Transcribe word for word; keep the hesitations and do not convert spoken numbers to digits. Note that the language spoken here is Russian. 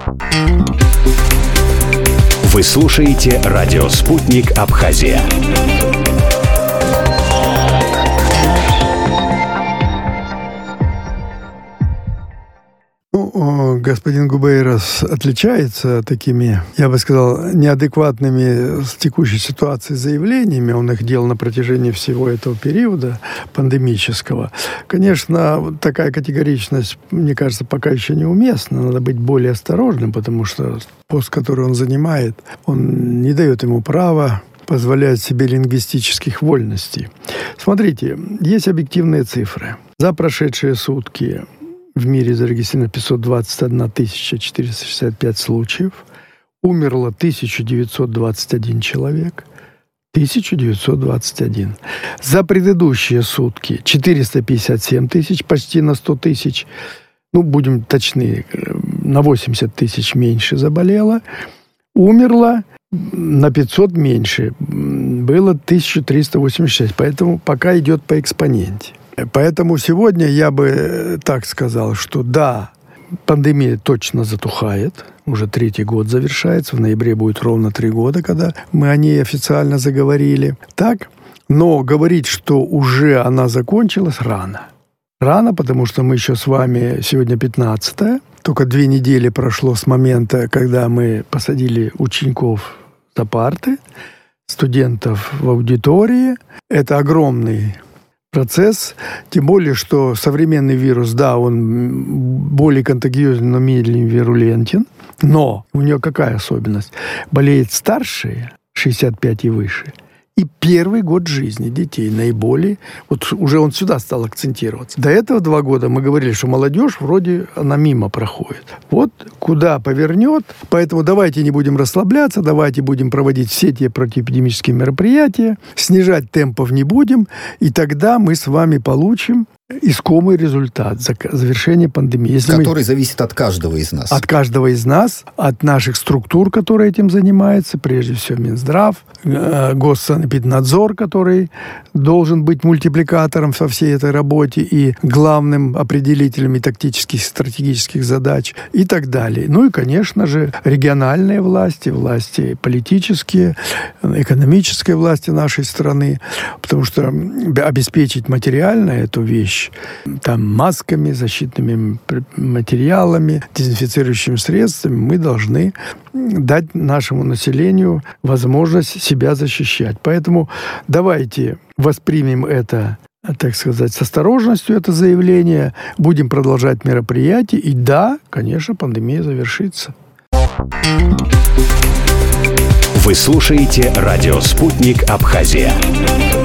Вы слушаете радио «Спутник Абхазия». Ну, господин Губейрос отличается такими, я бы сказал, неадекватными с текущей ситуацией заявлениями. Он их делал на протяжении всего этого периода пандемического. Конечно, такая категоричность, мне кажется, пока еще неуместна. Надо быть более осторожным, потому что пост, который он занимает, он не дает ему права позволять себе лингвистических вольностей. Смотрите, есть объективные цифры. За прошедшие сутки в мире зарегистрировано пятьсот двадцать одна тысяча четыреста шестьдесят пять случаев. Умерло тысяча девятьсот двадцать один человек. тысяча девятьсот двадцать один. За предыдущие сутки четыреста пятьдесят семь тысяч, почти на сто тысяч. Ну, будем точны, на восемьдесят тысяч меньше заболело. Умерло на пятьсот меньше. Было тысяча триста восемьдесят шесть. Поэтому пока идет по экспоненте. Поэтому сегодня я бы так сказал, что да, пандемия точно затухает. Уже третий год завершается. В ноябре будет ровно три года, когда мы о ней официально заговорили. Так? Но говорить, что уже она закончилась, рано. Рано, потому что мы еще с вами сегодня пятнадцатое. Только две недели прошло с момента, когда мы посадили учеников за парты, студентов в аудитории. Это огромный процесс, тем более, что современный вирус, да, он более контагиозен, но медленнее вирулентен. Но у него какая особенность? Болеют старшие, шестьдесят пять и выше, и первый год жизни детей наиболее. Вот уже он сюда стал акцентироваться. До этого два года мы говорили, что молодежь вроде она мимо проходит. Вот куда повернет. Поэтому давайте не будем расслабляться, давайте будем проводить все те противоэпидемические мероприятия, снижать темпов не будем, и тогда мы с вами получим искомый результат завершения пандемии. Если который мы... зависит от каждого из нас. От каждого из нас, от наших структур, которые этим занимаются, прежде всего Минздрав, Госсанэпиднадзор, который должен быть мультипликатором во всей этой работе и главным определителем и тактических, стратегических задач и так далее. Ну и, конечно же, региональные власти, власти политические, экономические власти нашей страны, потому что обеспечить материально эту вещь там масками, защитными материалами, дезинфицирующими средствами мы должны дать нашему населению возможность себя защищать. Поэтому давайте воспримем это, так сказать, с осторожностью, это заявление, будем продолжать мероприятия, и да, конечно, пандемия завершится. Вы слушаете радио «Спутник Абхазия».